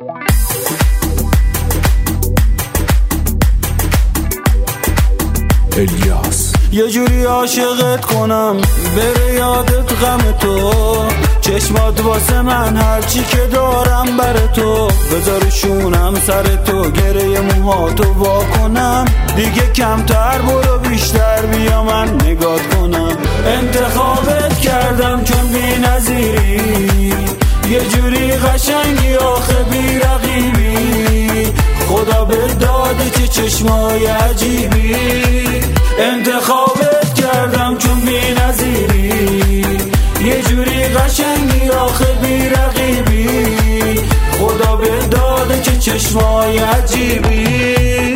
الیاس. یه جوری عاشقت کنم بره یادت غم تو، چشمات واسه من هرچی که دارم بر تو، بذارشونم سر تو، گره موهاتو وا کنم، دیگه کمتر برو بیشتر بیا من نگات کنم. انتخابت کردم چون بی نظیری، یه جوری قشنگی آخه بی رقیبی، خدا به داده چه چشمای عجیبی. انتخابت کردم چون بی نظیری، یه جوری قشنگی آخه بی رقیبی، خدا به داده چه چشمای عجیبی.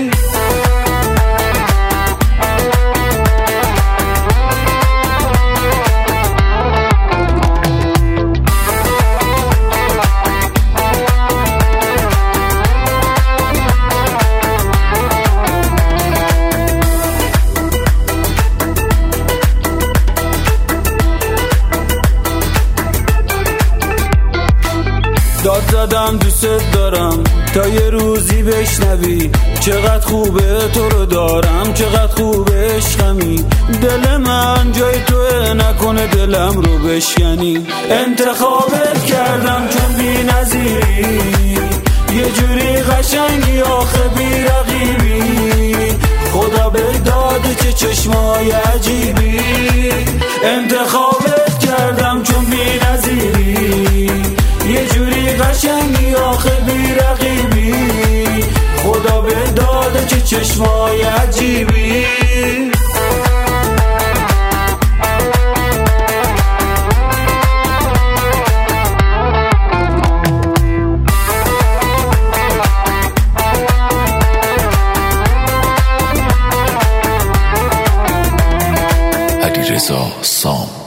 داد زدم دوست دارم تا یه روزی بشنوی، چقدر خوبه تو رو دارم، چقدر خوبه عشقمی، دل من جای توه نکنه دلم رو بشکنی. انتخابت کردم چون بی نظیری، یه جوری قشنگی آخه بی رقیبی، خدا به داده چه چشمای عجیبی. انتخابت کردم چون بی نظیری، یه جوری قشنگی آخه بی رقیبی، خدا به داده چه چشمای عجیبی. علیرضا سام.